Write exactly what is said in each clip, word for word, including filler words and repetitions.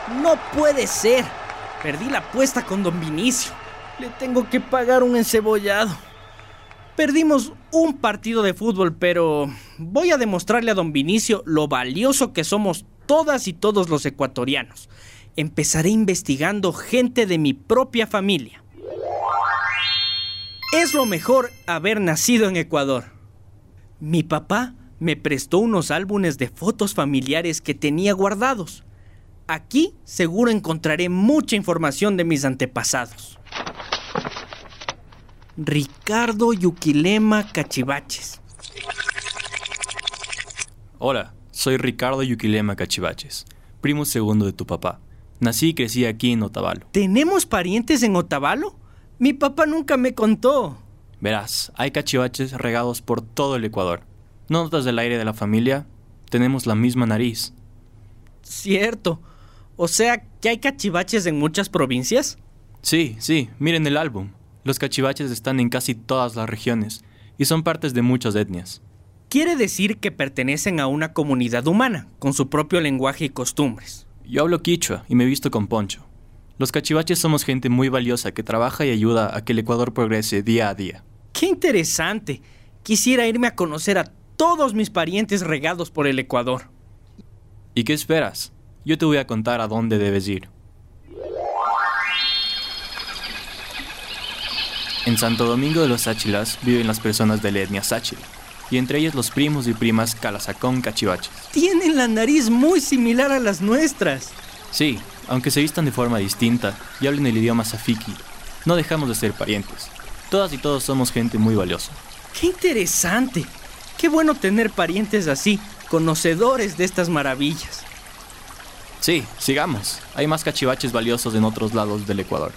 No puede ser. Perdí la apuesta con don Vinicio. Le tengo que pagar un encebollado. Perdimos un partido de fútbol, pero voy a demostrarle a don Vinicio lo valioso que somos todas y todos los ecuatorianos. Empezaré investigando gente de mi propia familia. Es lo mejor haber nacido en Ecuador. Mi papá me prestó unos álbumes de fotos familiares que tenía guardados. Aquí seguro encontraré mucha información de mis antepasados. Ricardo Yuquilema Cachivaches. Hola, soy Ricardo Yuquilema Cachivaches, primo segundo de tu papá. Nací y crecí aquí en Otavalo. ¿Tenemos parientes en Otavalo? Mi papá nunca me contó. Verás, hay cachivaches regados por todo el Ecuador. ¿No notas el aire de la familia? Tenemos la misma nariz. Cierto. O sea, ¿que hay cachivaches en muchas provincias? Sí, sí, miren el álbum. Los cachivaches están en casi todas las regiones y son partes de muchas etnias. Quiere decir que pertenecen a una comunidad humana, con su propio lenguaje y costumbres. Yo hablo quichua y me visto con poncho. Los cachivaches somos gente muy valiosa que trabaja y ayuda a que el Ecuador progrese día a día. ¡Qué interesante! Quisiera irme a conocer a todos mis parientes regados por el Ecuador. ¿Y qué esperas? Yo te voy a contar a dónde debes ir. En Santo Domingo de los Sáchilas viven las personas de la etnia sáchila, y entre ellas los primos y primas Calasacón Cachivaches. Tienen la nariz muy similar a las nuestras. Sí, aunque se vistan de forma distinta y hablen el idioma safiki, no dejamos de ser parientes. Todas y todos somos gente muy valiosa. ¡Qué interesante! ¡Qué bueno tener parientes así, conocedores de estas maravillas! Sí, sigamos. Hay más cachivaches valiosos en otros lados del Ecuador.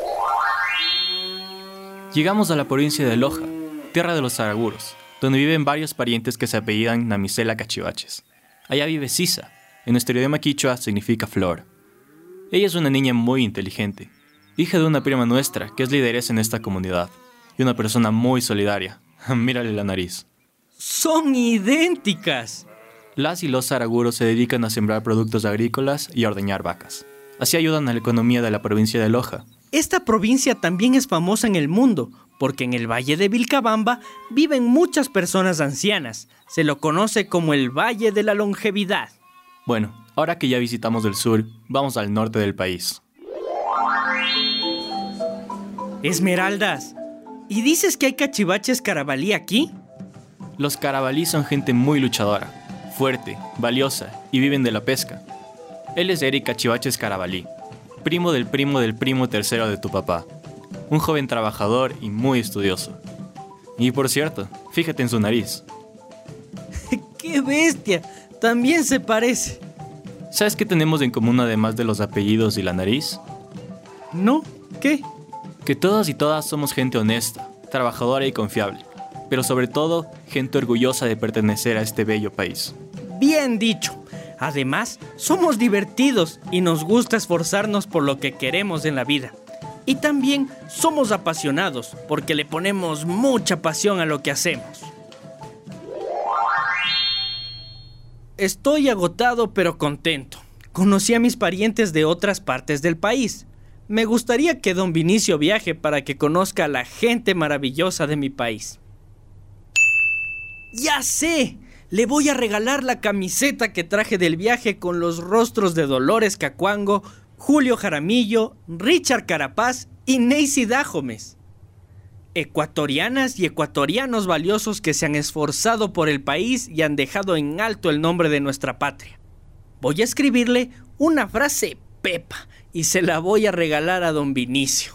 Llegamos a la provincia de Loja, tierra de los Araguros, donde viven varios parientes que se apellidan Namisela Cachivaches. Allá vive Sisa. En nuestro idioma quichua significa flor. Ella es una niña muy inteligente, hija de una prima nuestra que es lideresa en esta comunidad, y una persona muy solidaria. Mírale la nariz. ¡Son idénticas! Las y los araguros se dedican a sembrar productos agrícolas y a ordeñar vacas. Así ayudan a la economía de la provincia de Loja. Esta provincia también es famosa en el mundo, porque en el Valle de Vilcabamba viven muchas personas ancianas. Se lo conoce como el Valle de la Longevidad. Bueno, ahora que ya visitamos el sur, vamos al norte del país. Esmeraldas, ¿y dices que hay cachivaches carabalí aquí? Los carabalí son gente muy luchadora, fuerte, valiosa y viven de la pesca. Él es Eric Cachivaches Carabalí, primo del primo del primo tercero de tu papá. Un joven trabajador y muy estudioso. Y por cierto, fíjate en su nariz. ¡Qué bestia! También se parece. ¿Sabes qué tenemos en común además de los apellidos y la nariz? ¿No? ¿Qué? Que todas y todas somos gente honesta, trabajadora y confiable, pero sobre todo, gente orgullosa de pertenecer a este bello país. Bien dicho. Además, somos divertidos y nos gusta esforzarnos por lo que queremos en la vida. Y también somos apasionados porque le ponemos mucha pasión a lo que hacemos. Estoy agotado pero contento. Conocí a mis parientes de otras partes del país. Me gustaría que don Vinicio viaje para que conozca a la gente maravillosa de mi país. ¡Ya sé! Le voy a regalar la camiseta que traje del viaje con los rostros de Dolores Cacuango, Julio Jaramillo, Richard Carapaz y Neisy Dajomes. Ecuatorianas y ecuatorianos valiosos que se han esforzado por el país y han dejado en alto el nombre de nuestra patria. Voy a escribirle una frase pepa y se la voy a regalar a don Vinicio.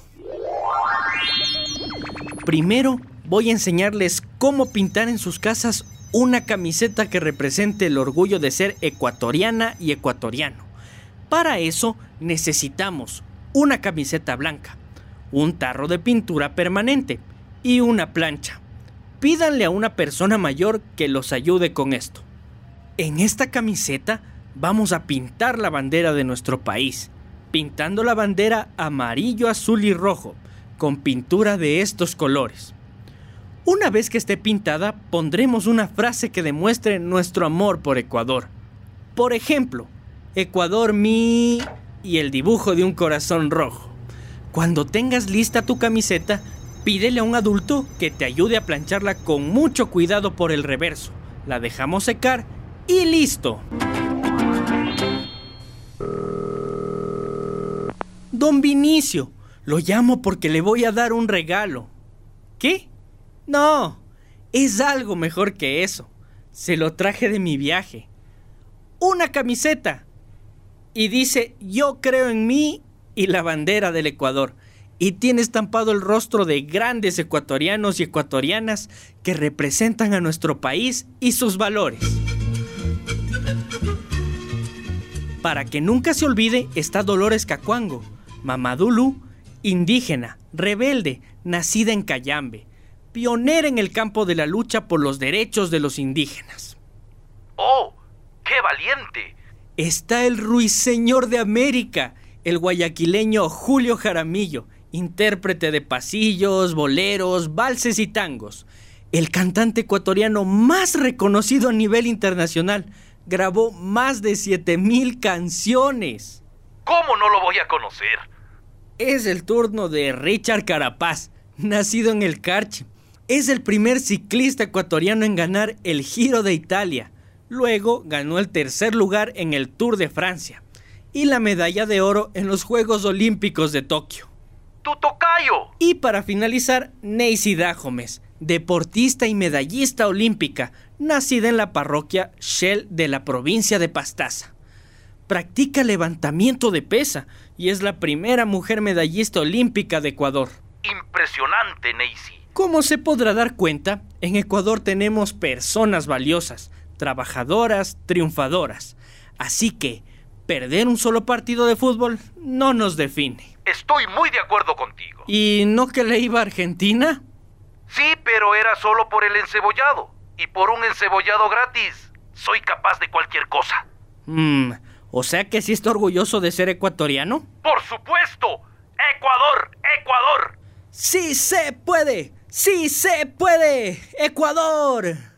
Primero voy a enseñarles cómo pintar en sus casas una camiseta que represente el orgullo de ser ecuatoriana y ecuatoriano. Para eso necesitamos una camiseta blanca, un tarro de pintura permanente y una plancha. Pídanle a una persona mayor que los ayude con esto. En esta camiseta vamos a pintar la bandera de nuestro país, pintando la bandera amarillo, azul y rojo, con pintura de estos colores. Una vez que esté pintada, pondremos una frase que demuestre nuestro amor por Ecuador. Por ejemplo, Ecuador mi... y el dibujo de un corazón rojo. Cuando tengas lista tu camiseta, pídele a un adulto que te ayude a plancharla con mucho cuidado por el reverso. La dejamos secar y listo. Don Vinicio, lo llamo porque le voy a dar un regalo. ¿Qué? No, es algo mejor que eso. Se lo traje de mi viaje. Una camiseta. Y dice, yo creo en mí, y la bandera del Ecuador. Y tiene estampado el rostro de grandes ecuatorianos y ecuatorianas que representan a nuestro país y sus valores. Para que nunca se olvide está Dolores Cacuango, Mamadulu, indígena, rebelde, nacida en Cayambe, pionera en el campo de la lucha por los derechos de los indígenas. ¡Oh, qué valiente! Está el ruiseñor de América, el guayaquileño Julio Jaramillo, intérprete de pasillos, boleros, valses y tangos. El cantante ecuatoriano más reconocido a nivel internacional, grabó más de siete mil canciones. ¿Cómo no lo voy a conocer? Es el turno de Richard Carapaz, nacido en el Carchi. Es el primer ciclista ecuatoriano en ganar el Giro de Italia. Luego ganó el tercer lugar en el Tour de Francia y la medalla de oro en los Juegos Olímpicos de Tokio. ¡Tu tocayo! Y para finalizar, Neisy Dajomes, deportista y medallista olímpica, nacida en la parroquia Shell de la provincia de Pastaza. Practica levantamiento de pesa y es la primera mujer medallista olímpica de Ecuador. Impresionante, Neisy. Como se podrá dar cuenta, en Ecuador tenemos personas valiosas, trabajadoras, triunfadoras. Así que perder un solo partido de fútbol no nos define. Estoy muy de acuerdo contigo. ¿Y no que le iba a Argentina? Sí, pero era solo por el encebollado. Y por un encebollado gratis, soy capaz de cualquier cosa. Mm, o sea que sí está orgulloso de ser ecuatoriano. ¡Por supuesto! ¡Ecuador! ¡Ecuador! ¡Sí se puede! ¡Sí se puede! ¡Ecuador!